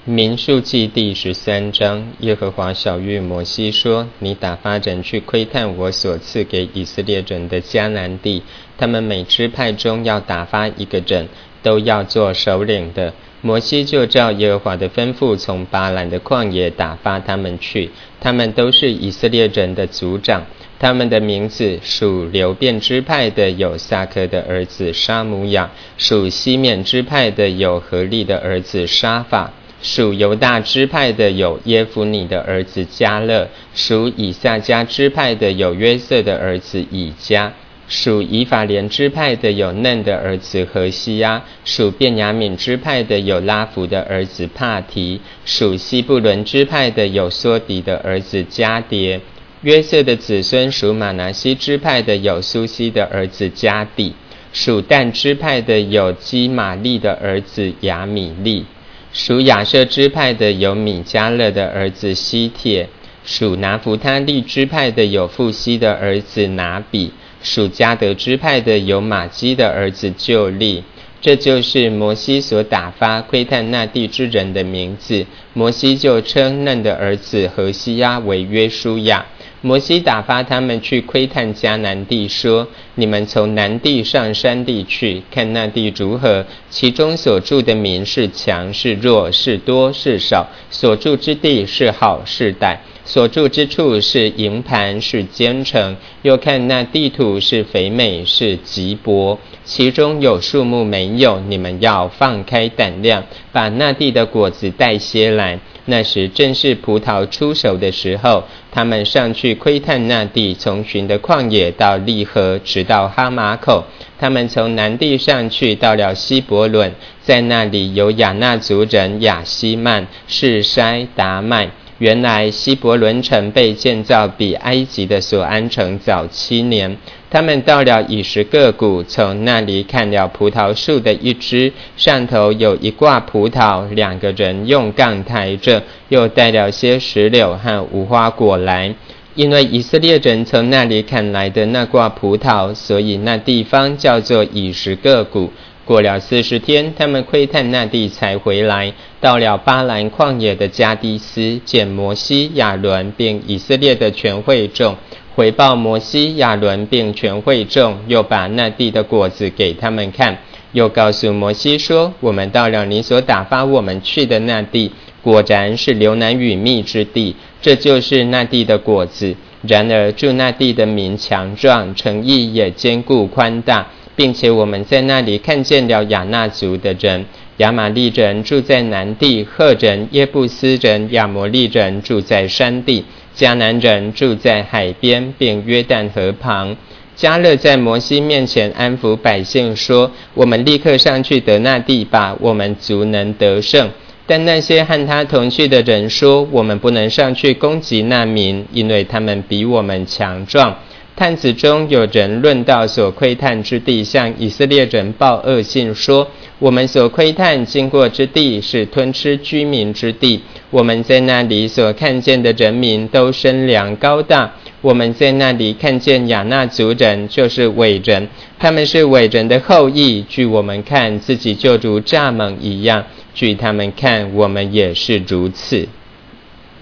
民数记第13章，耶和华晓谕摩西说：你打发人去窥探我所赐给以色列人的迦南地，他们每支派中要打发一个人，都要做首领的。摩西就照耶和华的吩咐，从巴兰的旷野打发他们去，他们都是以色列人的族长。他们的名字属流便支派的有撒科的儿子沙姆亚，属西缅支派的有何利的儿子沙法，属犹大支派的有耶孚尼的儿子迦勒，属以萨迦支派的有约瑟的儿子以迦，属以法莲支派的有嫩的儿子何西亚，属便雅悯支派的有拉弗的儿子帕提，属西布伦支派的有梭底的儿子迦迭。约瑟的子孙属马拿西支派的有苏西的儿子迦底，属但支派的有基玛利的儿子亚米利，属亚设支派的有米迦勒的儿子西帖，属拿弗他利支派的有富西的儿子拿比，属迦得支派的有玛基的儿子旧利。这就是摩西所打发窥探那地之人的名字。摩西就称嫩的儿子何西亚为约书亚。摩西打发他们去窥探迦南地，说：你们从南地上山地去，看那地如何，其中所住的民是强是弱，是多是少，所住之地是好是歹，所住之处是营盘是坚城，又看那地土是肥美是瘠薄，其中有树木没有，你们要放开胆量，把那地的果子带些来。那时正是葡萄出熟的时候，他们上去窥探那地，从寻的旷野到利河，直到哈马口。他们从南地上去，到了希伯伦，在那里有亚衲族人亚希曼、示筛、达麦。原来希伯伦城被建造比埃及的所安城早7年。他们到了以实各谷，从那里看了葡萄树的一枝，上头有一挂葡萄，2个人用杠抬着，又带了些石榴和无花果来。因为以色列人从那里砍来的那挂葡萄，所以那地方叫做以实各谷。过了40天，他们窥探那地才回来，到了巴兰旷野的迦迪斯，见摩西、亚伦并以色列的全会众，回报摩西、亚伦并全会众，又把那地的果子给他们看，又告诉摩西说：我们到了你所打发我们去的那地，果然是流奶与蜜之地，这就是那地的果子。然而住那地的民强壮，城邑也坚固宽大，并且我们在那里看见了亚衲族的人，亚玛利人住在南地，赫人、耶布斯人、亚摩利人住在山地，迦南人住在海边，并约旦河旁。迦勒在摩西面前安抚百姓说：我们立刻上去得那地吧，我们足能得胜。但那些和他同去的人说：我们不能上去攻击那民，因为他们比我们强壮。探子中有人论到所窥探之地，向以色列人报恶信说：我们所窥探经过之地是吞吃居民之地，我们在那里所看见的人民都身量高大，我们在那里看见亚衲族人，就是伟人，他们是伟人的后裔，据我们看自己就如蚱蜢一样，据他们看我们也是如此。